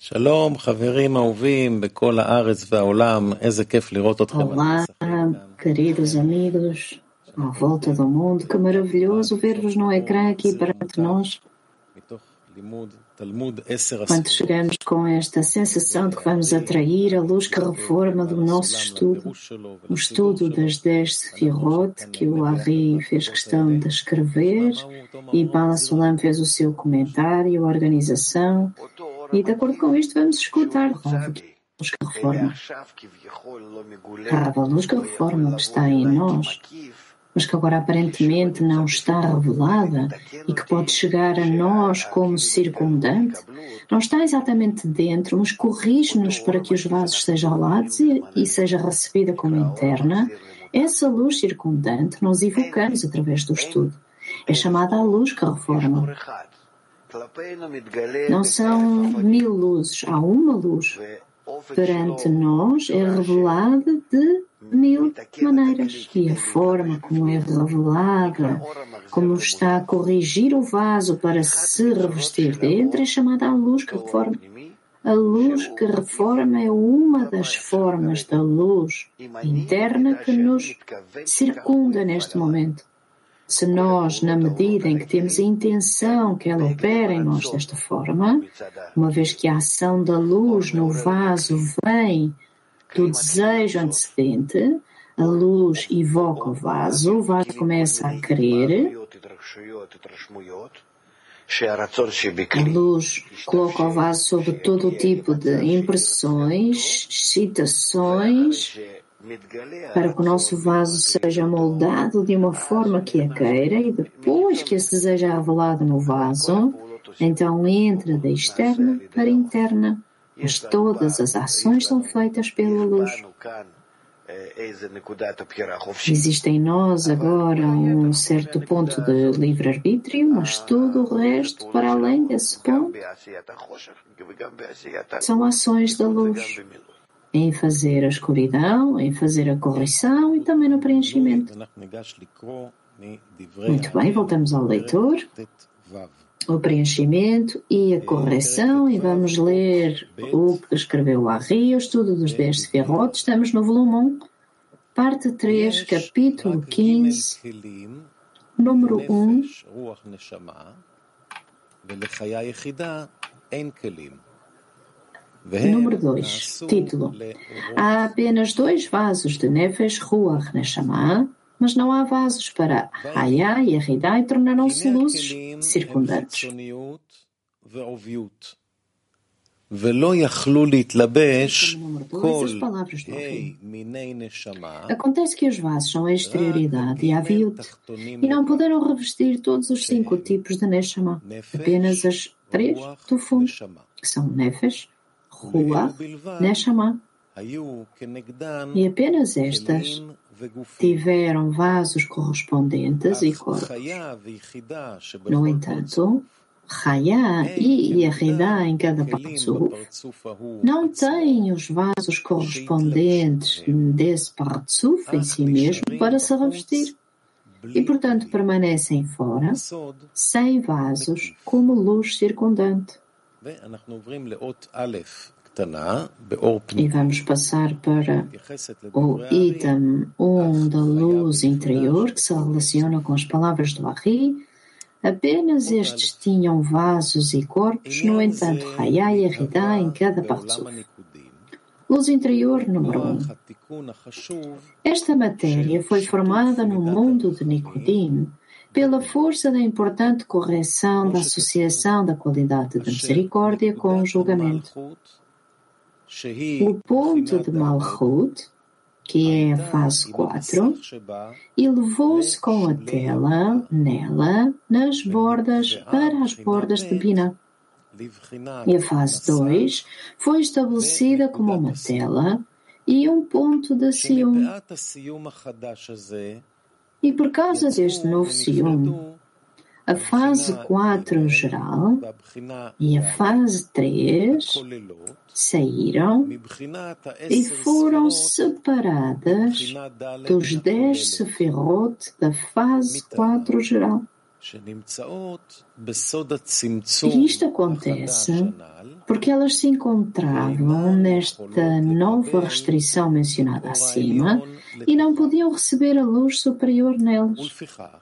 שלום, חברים אהובים בכל הארץ והעולם, איזה כיף לראות אתכם. Olá, queridos amigos à volta do mundo, que maravilhoso ver-vos no ecrã aqui perante nós. Quando chegamos com esta sensação de que vamos atrair a luz que reforma do nosso estudo, o estudo das 10 Sefirot, que o Ari fez questão de escrever, e Bala Sulam fez o seu comentário, a organização, e de acordo com isto vamos escutar Rav, que é a luz que reforma. Rav, a luz que reforma que está em nós, mas que agora aparentemente não está revelada e que pode chegar a nós como circundante, não está exatamente dentro, mas corrige-nos para que os vasos sejam alados e seja recebida como interna. Essa luz circundante nós evocamos através do estudo. É chamada a luz que reforma. Não são 1000 luzes, há uma luz. Perante nós é revelada de 1000 maneiras. E a forma como é revelada, como está a corrigir o vaso para se revestir dentro, é chamada a luz que reforma. A luz que reforma é uma das formas da luz interna que nos circunda neste momento. Se nós, na medida em que temos a intenção que ela opere em nós desta forma, uma vez que a ação da luz no vaso vem do desejo antecedente, a luz evoca o vaso começa a querer, a luz coloca o vaso sobre todo o tipo de impressões, excitações, para que o nosso vaso seja moldado de uma forma que a queira, e depois que esse desejo é revelado no vaso, então entra da externa para a interna. Mas todas as ações são feitas pela luz. Existe em nós agora um certo ponto de livre-arbítrio, mas tudo o resto, para além desse ponto, são ações da luz. Em fazer a escuridão, em fazer a correção e também no preenchimento. Muito bem, voltamos ao leitor, o preenchimento e a correção, e vamos ler o que escreveu o Ari, o estudo dos 10 Sefirot. Estamos no volume 1, parte 3, capítulo 15, número 1. Número 2, título. Há apenas 2 vasos de Nefesh, Ruach, Neshama, mas não há vasos para Haya e Yeridá, e tornaram-se luzes circundantes. Número 2, as palavras do Ari. Acontece que os vasos são a exterioridade e a Aviut, e não puderam revestir todos os 5 tipos de Neshama, apenas as 3 do fundo, que são Nefesh, Ruach, Neshama. E apenas estas tiveram vasos correspondentes e corpos. No entanto, Chaya e Yeridá em cada Partzuf não têm os vasos correspondentes desse Partzuf em si mesmo para se revestir. E, portanto, permanecem fora, sem vasos, como luz circundante. E vamos passar para o item 1 da luz interior, que se relaciona com as palavras do Ari. Apenas estes tinham vasos e corpos, no entanto, Chaya e Yeridá em cada Partzuf. Luz interior número 1. Esta matéria foi formada no mundo de Nicodim pela força da importante correção da associação da qualidade da misericórdia com o julgamento. O ponto de Malchut, que é a fase 4, elevou-se com a tela, nela, nas bordas, para as bordas de Binah. E a fase 2 foi estabelecida como uma tela e um ponto de Siyum. E por causa deste novo Siyum, a fase 4 geral e a fase 3 saíram e foram separadas dos 10 Sefirot da fase 4 geral. E isto acontece porque elas se encontravam nesta nova restrição mencionada acima e não podiam receber a luz superior nelas.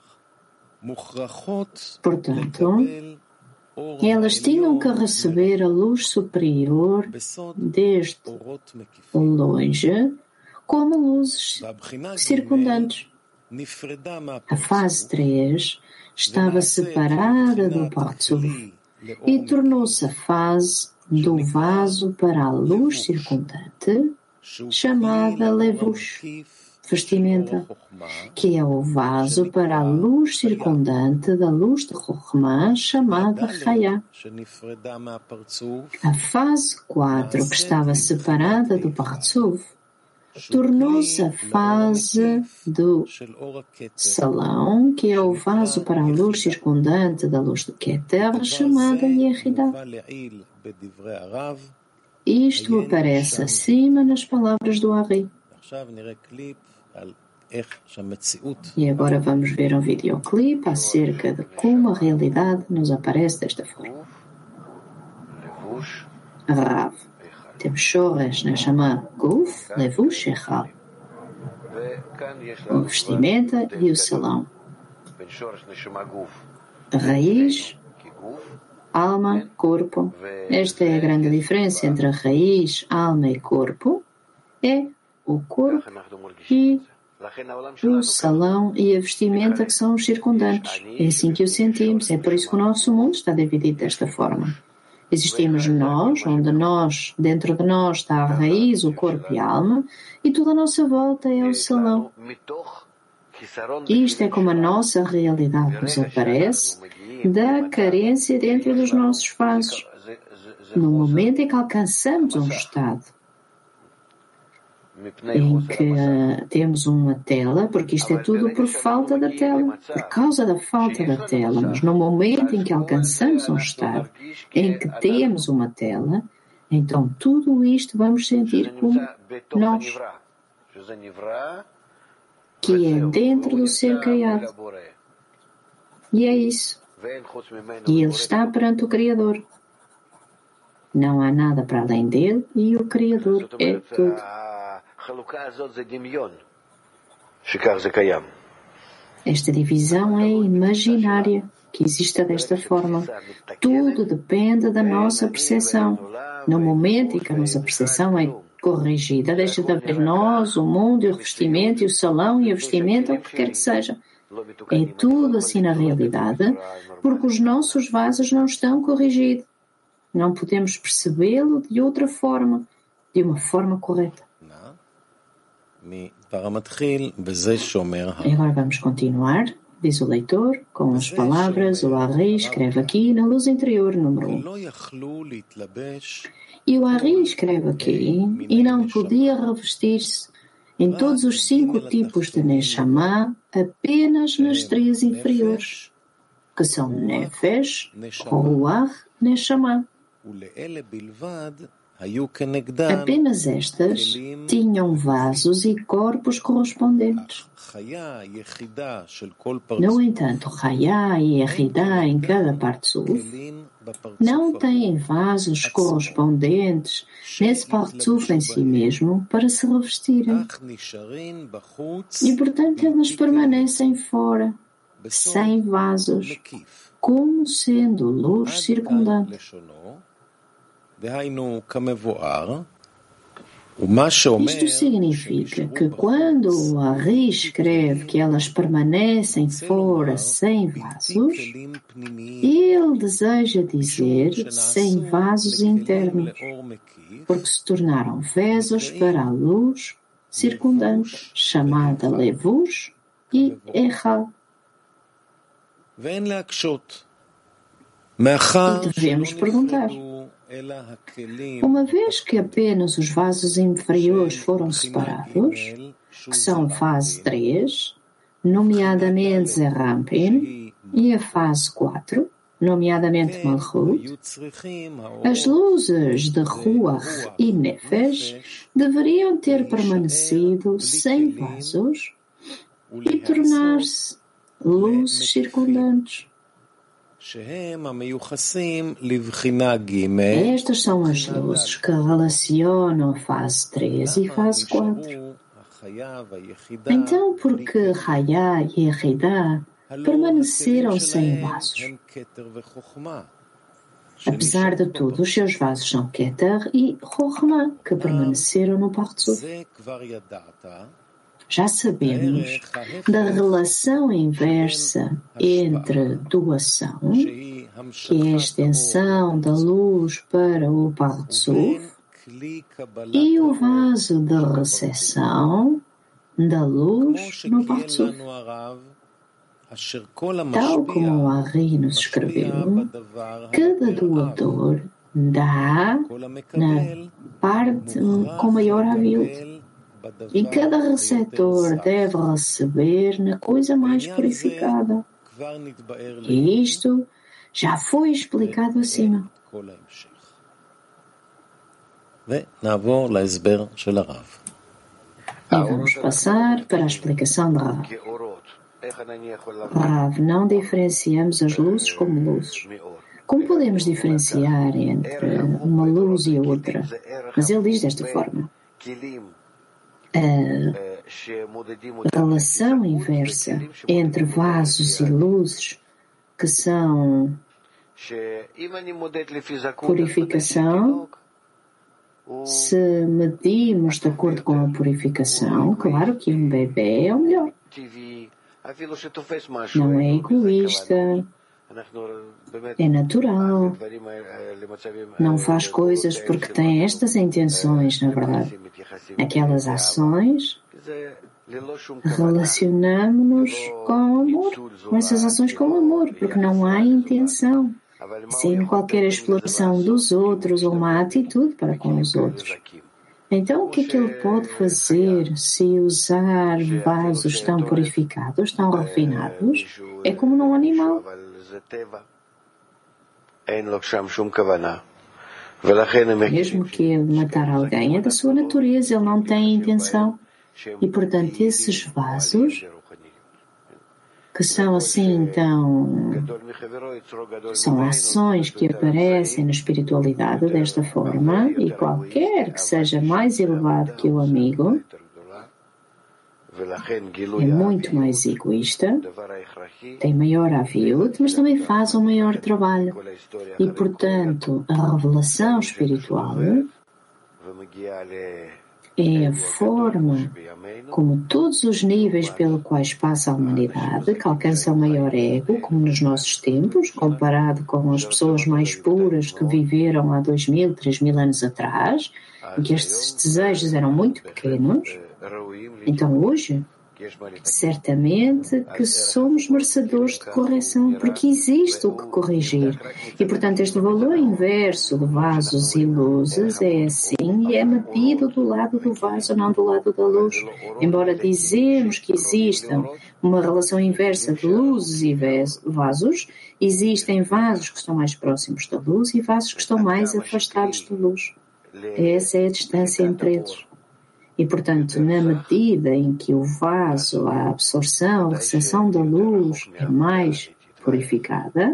Portanto, elas tinham que receber a luz superior desde longe, como luzes circundantes. A fase 3 estava separada do Partzuf e tornou-se a fase do vaso para a luz circundante, chamada Levush, vestimenta, que é o vaso para a luz circundante da luz de Chokhmah, chamada Chayá. A fase 4, que estava separada do Partzuf, tornou-se a fase do salão, que é o vaso para a luz circundante da luz do Keter, chamada Yehidah. Isto aparece acima nas palavras do Ari. E agora vamos ver um videoclipe acerca de como a realidade nos aparece desta forma. Rav. Temos Shoresh, Neshama, Guf, Levush, Echal. O vestimenta e o salão. A raiz, alma, corpo. Esta é a grande diferença entre a raiz, alma e corpo. É o corpo e o salão e a vestimenta que são os circundantes. É assim que o sentimos. É por isso que o nosso mundo está dividido desta forma. Existimos nós, onde nós, dentro de nós está a raiz, o corpo e a alma, e toda a nossa volta é o salão. Isto é como a nossa realidade nos aparece da carência dentro dos nossos vasos. No momento em que alcançamos um estado em que temos uma tela, porque isto é tudo por falta da tela, por causa da falta da tela, mas no momento em que alcançamos um estado em que temos uma tela, então tudo isto vamos sentir como nós, que é dentro do ser criado. E é isso. E ele está perante o Criador. Não há nada para além dele e o Criador é tudo. Esta divisão é imaginária, que exista desta forma. Tudo depende da nossa percepção. No momento em que a nossa percepção é corrigida, deixa de haver nós, o mundo, o revestimento, e o salão, e a vestimenta, o que quer que seja. É tudo assim na realidade, porque os nossos vasos não estão corrigidos. Não podemos percebê-lo de outra forma, de uma forma correta. Agora vamos continuar, diz o leitor, com as palavras, o Ari escreve aqui na luz interior, número 1. E o Ari escreve aqui, e não podia revestir-se em todos os 5 tipos de Neshama, apenas nas 3 inferiores, que são Nefesh, Ruach, Neshama. Apenas estas tinham vasos e corpos correspondentes. No entanto, Chayá e Yehidah em cada Partzuf não têm vasos correspondentes nesse Partzuf em si mesmo para se revestirem. E, portanto, elas permanecem fora, sem vasos, como sendo luz circundante. Isto significa que quando o Ari escreve que elas permanecem fora sem vasos, ele deseja dizer sem vasos internos, porque se tornaram vasos para a luz circundante, chamada Levush e Echal. E devemos perguntar, uma vez que apenas os vasos inferiores foram separados, que são fase 3, nomeadamente Zerampin, e a fase 4, nomeadamente Malchut, as luzes de Ruach e Nefesh deveriam ter permanecido sem vasos e tornar-se luzes circundantes. Estas são as luzes que relacionam fase 3 e fase 4. Então, por que Hayá e Yehidah permaneceram sem vasos? Apesar de tudo, os seus vasos são Keter e Chokhmah, que permaneceram no Partzuf. Já sabemos da relação inversa entre doação, que é a extensão da luz para o Partzuf, e o vaso de recepção da luz no Partzuf. Tal como o Ari nos escreveu, cada doador dá na parte com maior aviut, e cada receptor deve receber na coisa mais purificada. E isto já foi explicado acima. E vamos passar para a explicação de Rav. Rav, não diferenciamos as luzes como luzes. Como podemos diferenciar entre uma luz e outra? Mas ele diz desta forma. A relação inversa entre vasos e luzes, que são purificação, se medimos de acordo com a purificação, claro que um bebê é o melhor. Não é egoísta, é natural, não faz coisas porque tem estas intenções, na verdade. Aquelas ações, relacionamos-nos com amor, com essas ações com amor, porque não há intenção, sem qualquer exploração dos outros ou uma atitude para com os outros. Então, o que é que ele pode fazer se usar vasos tão purificados, tão refinados? É como num animal. Mesmo que ele matar alguém, é da sua natureza, ele não tem intenção. E, portanto, esses vasos, que são assim, então, são ações que aparecem na espiritualidade desta forma, e qualquer que seja mais elevado que o amigo, é muito mais egoísta, tem maior aviut, mas também faz um maior trabalho. E, portanto, a revelação espiritual é a forma como todos os níveis pelos quais passa a humanidade, que alcança o maior ego, como nos nossos tempos, comparado com as pessoas mais puras que viveram há 2000, 3000 anos atrás, em que estes desejos eram muito pequenos. Então hoje, certamente que somos merecedores de correção, porque existe o que corrigir. E, portanto, este valor inverso de vasos e luzes é assim e é medido do lado do vaso, não do lado da luz. Embora dizemos que existam uma relação inversa de luzes e vasos, existem vasos que estão mais próximos da luz e vasos que estão mais afastados da luz. Essa é a distância entre eles. E, portanto, na medida em que o vaso, a absorção, a recepção da luz é mais purificada,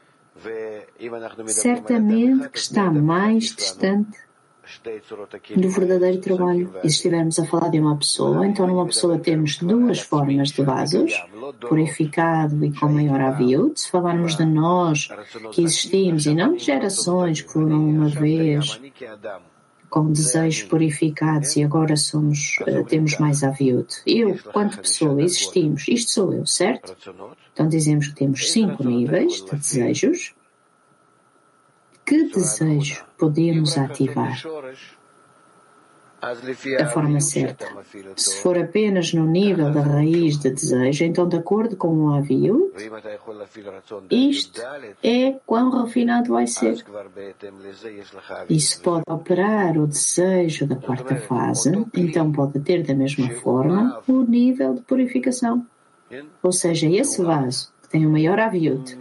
certamente que está mais distante do verdadeiro trabalho. E se estivermos a falar de uma pessoa, então numa pessoa temos duas formas de vasos, purificado e com maior aviut. Se falarmos de nós que existimos e não de gerações que foram uma vez com desejos purificados e agora temos mais aviut. Eu, quanto pessoa, existimos. Isto sou eu, certo? Então dizemos que temos 5 níveis de desejos. Que desejo podemos ativar? Da forma certa. Se for apenas no nível da raiz de desejo, então de acordo com o aviut, isto é quão refinado vai ser. Isso pode operar o desejo da quarta fase, então pode ter da mesma forma o nível de purificação. Ou seja, esse vaso que tem o maior aviut,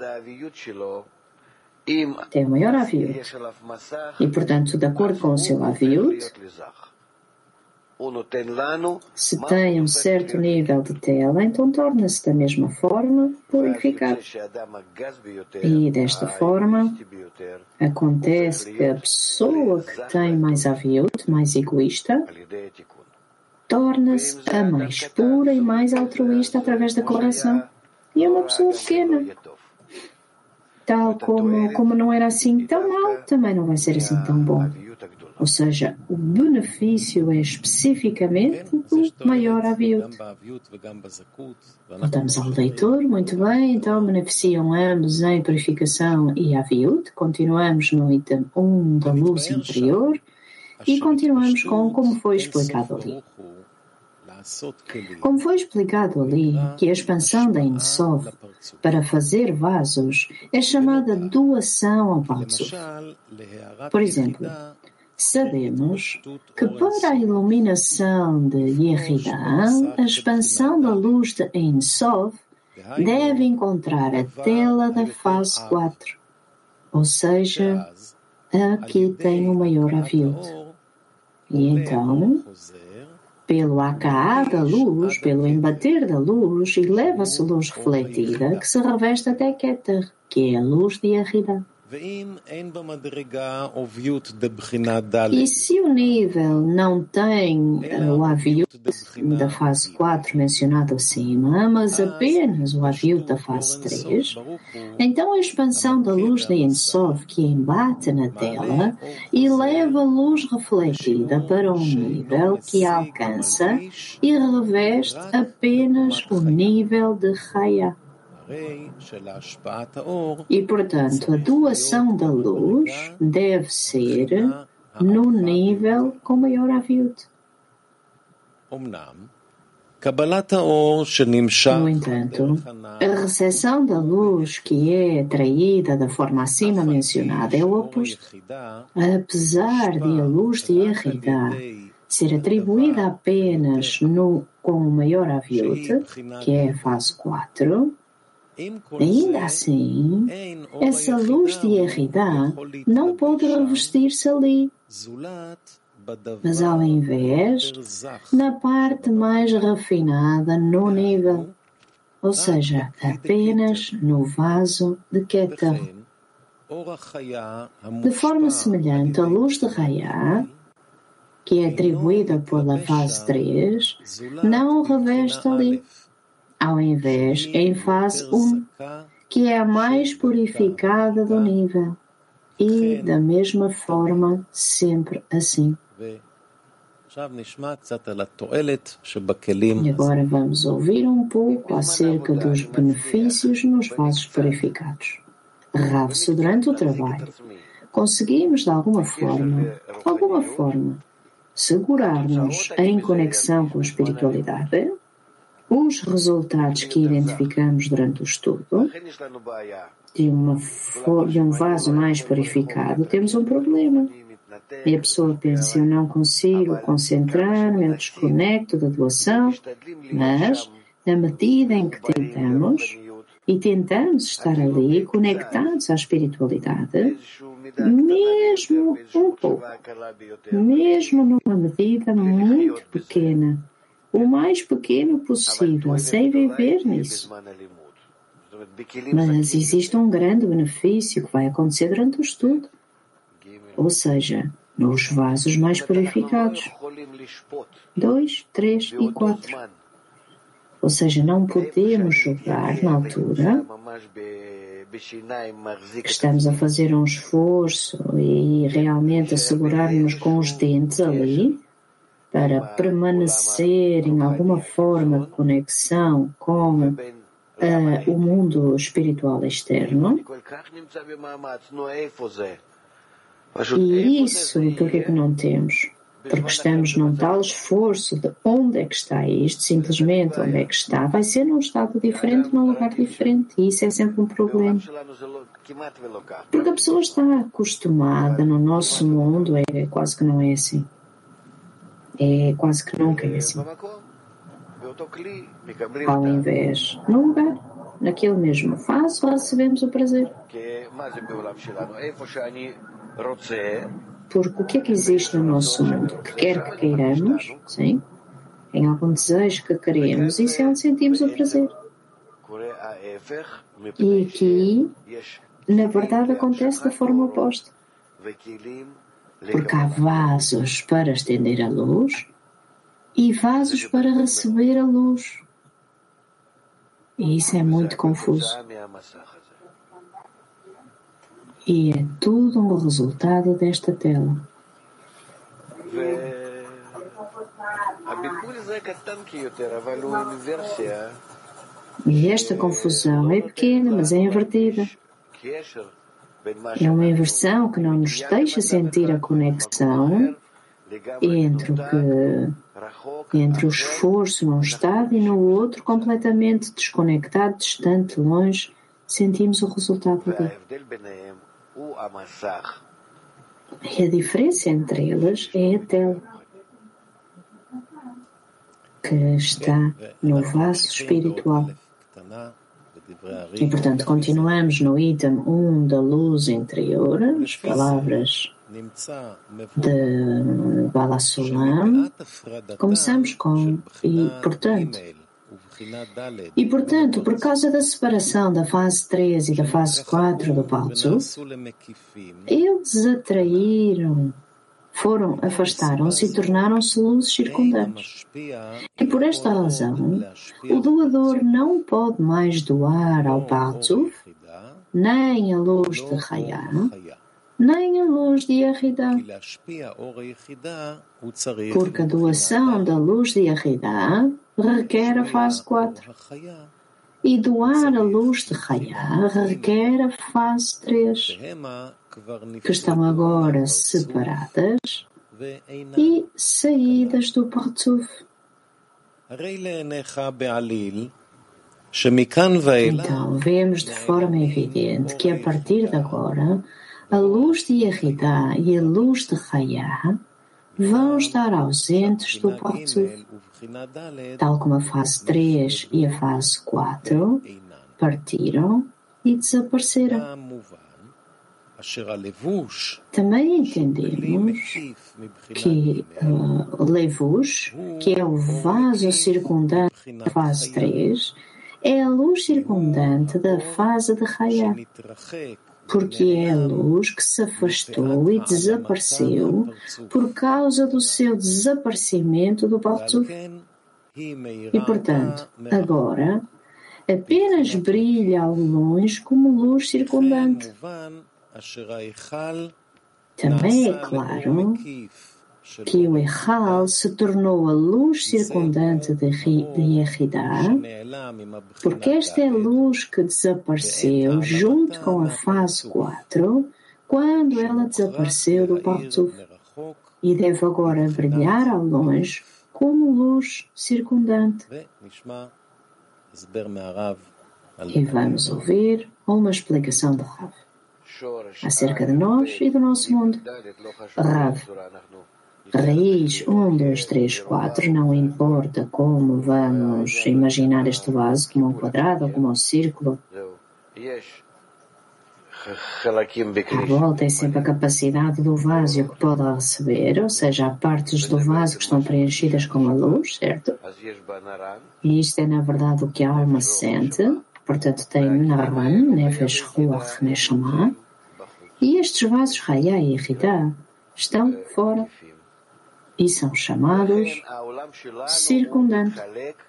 tem o maior aviut. E, portanto, de acordo com o seu aviut, Se tem um certo nível de tela, então torna-se da mesma forma purificado. E desta forma, acontece que a pessoa que tem mais aviut, mais egoísta, torna-se a mais pura e mais altruísta através da correção. E é uma pessoa pequena. Tal como não era assim tão mal, também não vai ser assim tão bom. Ou seja, o benefício é especificamente do maior aviut. Voltamos ao leitor, muito bem, então beneficiam ambos em purificação e aviut. Continuamos no item 1 da luz interior e continuamos com como foi explicado ali. Como foi explicado ali, que a expansão da Ein Sof para fazer vasos é chamada doação ao Partzuf. Por exemplo, sabemos que para a iluminação de Yehidah, a expansão da luz de Ein Sof deve encontrar a tela da fase 4, ou seja, a que tem o maior aviut. E então, pelo acaá da luz, pelo embater da luz, eleva-se luz refletida que se reveste até Keter, que é a luz de Yehidah. E se o nível não tem o aviut da fase 4 mencionado acima, mas apenas o aviut da fase 3, então a expansão da luz de Ein Sof que embate na tela eleva a luz refletida para um nível que alcança e reveste apenas o nível de Chaya. E, portanto, a doação da luz deve ser no nível com maior aviut. No entanto, a recepção da luz que é atraída da forma acima mencionada é o oposto. Apesar de a luz de Yehidah ser atribuída apenas com o maior aviut, que é a fase 4, ainda assim, essa luz de Yehidah não pode revestir-se ali, mas ao invés, na parte mais refinada no nível, ou seja, apenas no vaso de Keter. De forma semelhante, a luz de Raya, que é atribuída pela fase 3, não reveste ali. Ao invés, em fase 1, que é a mais purificada do nível. E, da mesma forma, sempre assim. E agora vamos ouvir um pouco acerca dos benefícios nos vasos purificados. Rav-se durante o trabalho. Conseguimos, de alguma forma, segurar-nos em conexão com a espiritualidade? Os resultados que identificamos durante o estudo de um vaso mais purificado, temos um problema. E a pessoa pensa, eu não consigo concentrar-me, eu desconecto da doação, mas na medida em que tentamos estar ali, conectados à espiritualidade, mesmo um pouco, mesmo numa medida muito pequena, o mais pequeno possível, sem viver nisso. Mas existe um grande benefício que vai acontecer durante o estudo. Ou seja, nos vasos mais purificados. 2, 3 e 4. Ou seja, não podemos julgar na altura que estamos a fazer um esforço e realmente assegurar-nos com os dentes ali, para permanecer em alguma forma de conexão com o mundo espiritual externo. E isso, por que não temos? Porque estamos num tal esforço de onde é que está isto, simplesmente onde é que está, vai ser num estado diferente, num lugar diferente, e isso é sempre um problema. Porque a pessoa está acostumada no nosso mundo, quase que não é assim. Quase que nunca é assim. Ao invés, num lugar, naquele mesmo vaso, recebemos o prazer. Porque o que é que existe no nosso mundo? Que quer que queiramos, sim? Em algum desejo que queremos, isso é onde sentimos o prazer. E aqui, na verdade, acontece da forma oposta. Porque há vasos para estender a luz e vasos para receber a luz. E isso é muito confuso. E é tudo um resultado desta tela. E esta confusão é pequena, mas é invertida. É uma inversão que não nos deixa sentir a conexão entre o esforço num estado e no outro, completamente desconectado, distante, longe, sentimos o resultado dele. E a diferença entre elas é a tela, que está no vaso espiritual. E, portanto, continuamos no item 1 da luz interior, as palavras de Bala Sulam. Começamos com e, portanto, por causa da separação da fase 3 e da fase 4 do Baltzuf, eles afastaram-se e tornaram-se luzes circundantes. E por esta razão, o doador não pode mais doar ao Baltzuf nem a luz de Chaya, nem a luz de Yehida. Porque a doação da luz de Yehida requer a fase 4. E doar a luz de Chaya requer a fase 3. Que estão agora separadas e saídas do Baltzuf. Então, vemos de forma evidente que a partir de agora, a luz de Yehida e a luz de Chaya vão estar ausentes do Baltzuf, tal como a fase 3 e a fase 4 partiram e desapareceram. Também entendemos que Levush, que é o vaso circundante da fase 3, é a luz circundante da fase de Chaya, porque é a luz que se afastou e desapareceu por causa do seu desaparecimento do Baltzuf. E, portanto, agora apenas brilha ao longe como luz circundante. Também é claro que o Echal se tornou a luz circundante de Yehida, porque esta é a luz que desapareceu junto com a fase 4, quando ela desapareceu do Baltzuf, e deve agora brilhar ao longe como luz circundante. E vamos ouvir uma explicação de Rav acerca de nós e do nosso mundo. Rav, raiz 1, 2, 3, 4, não importa como vamos imaginar este vaso, como um quadrado ou como um círculo. À volta é sempre a capacidade do vaso que pode receber, ou seja, há partes do vaso que estão preenchidas com a luz, certo? E isto é, na verdade, o que a alma sente. Portanto, tem Naran, Nefesh, Ruach, Neshama. E estes vasos, Chaya e Yehida, estão fora. E são chamados circundantes.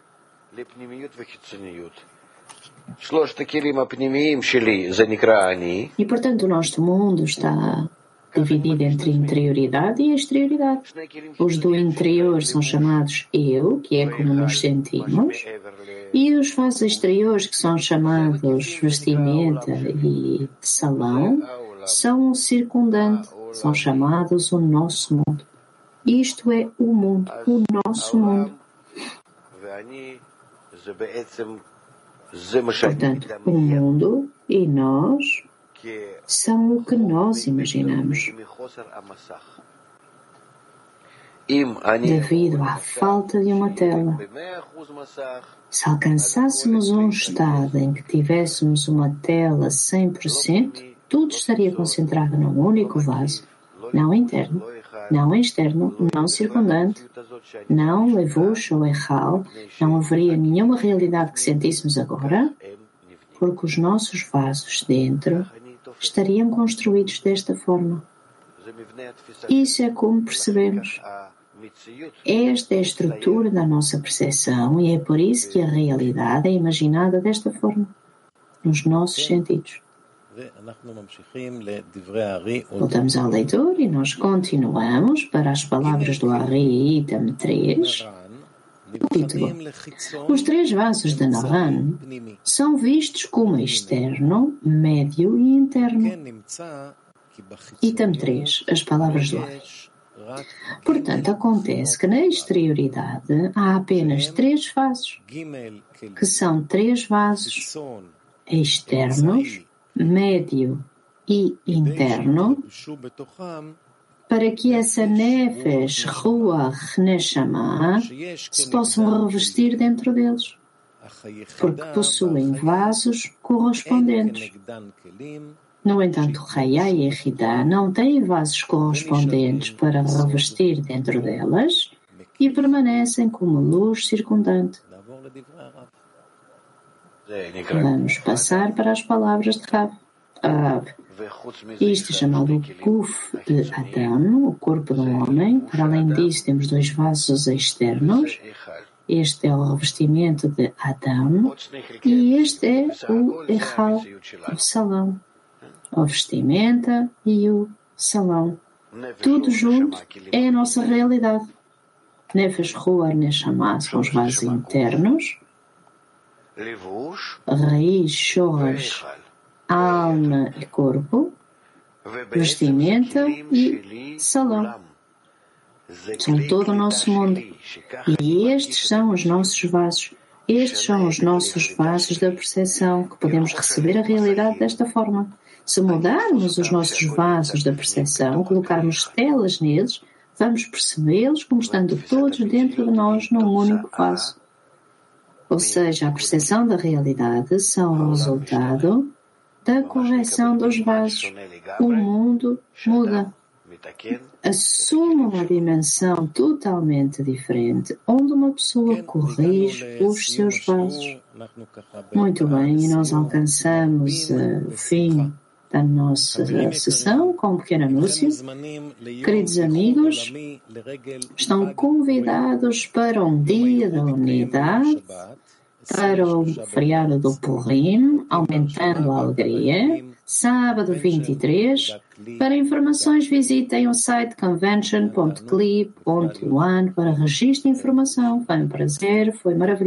E, portanto, o nosso mundo está dividido entre interioridade e exterioridade. Os do interior são chamados eu, que é como nos sentimos, e os vasos exteriores, que são chamados vestimenta e salão, são o circundante, são chamados o nosso mundo. Isto é o mundo, o nosso mundo. Portanto, o mundo e nós são o que nós imaginamos. Devido à falta de uma tela. Se alcançássemos um estado em que tivéssemos uma tela 100%, tudo estaria concentrado num único vaso. não interno, não externo, não circundante, não levush ou echal, não haveria nenhuma realidade que sentíssemos agora, porque os nossos vasos dentro estariam construídos desta forma. Isso é como percebemos. Esta é a estrutura da nossa percepção e é por isso que a realidade é imaginada desta forma, nos nossos sentidos. Voltamos à leitura e nós continuamos para as palavras do Ari, item 3. O título. Os 3 vasos de Naran são vistos como externo, médio e interno. Item 3. As palavras do Ari. Portanto, acontece que na exterioridade há apenas 3 vasos, que são 3 vasos externos, médio e interno, para que essa nefesh, ruach, neshama se possam revestir dentro deles, porque possuem vasos correspondentes. No entanto, Chaya e Echidá não têm vasos correspondentes para revestir dentro delas e permanecem como luz circundante. Vamos passar para as palavras de Rav. Isto é chamado o Guf de Adão, o corpo do homem. Para além disso, temos 2 vasos externos. Este é o revestimento de Adão e este é o Echal, o salão. A vestimenta e o salão. Tudo junto é a nossa realidade. Nefesh, Ruach, Neshama são os vasos internos. Raiz, Shorash, alma e corpo. Vestimenta e salão. São todo o nosso mundo. E estes são os nossos vasos. Estes são os nossos vasos da percepção, que podemos receber a realidade desta forma. Se mudarmos os nossos vasos da percepção, colocarmos telas neles, vamos percebê-los como estando todos dentro de nós num único vaso. Ou seja, a percepção da realidade são o resultado da correção dos vasos. O mundo muda. Assume uma dimensão totalmente diferente, onde uma pessoa corrige os seus vasos. Muito bem, e nós alcançamos o fim da nossa sessão com um pequeno anúncio. Queridos amigos, estão convidados para um dia da unidade, para o feriado do Purim, aumentando a alegria, sábado 23. Para informações, visitem o site convention.clip.one para registro de informação. Foi um prazer, foi maravilhoso.